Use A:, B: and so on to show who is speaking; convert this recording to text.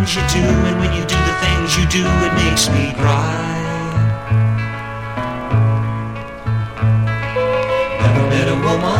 A: things you do, and when you do the things you do, it makes me cry. Never met a woman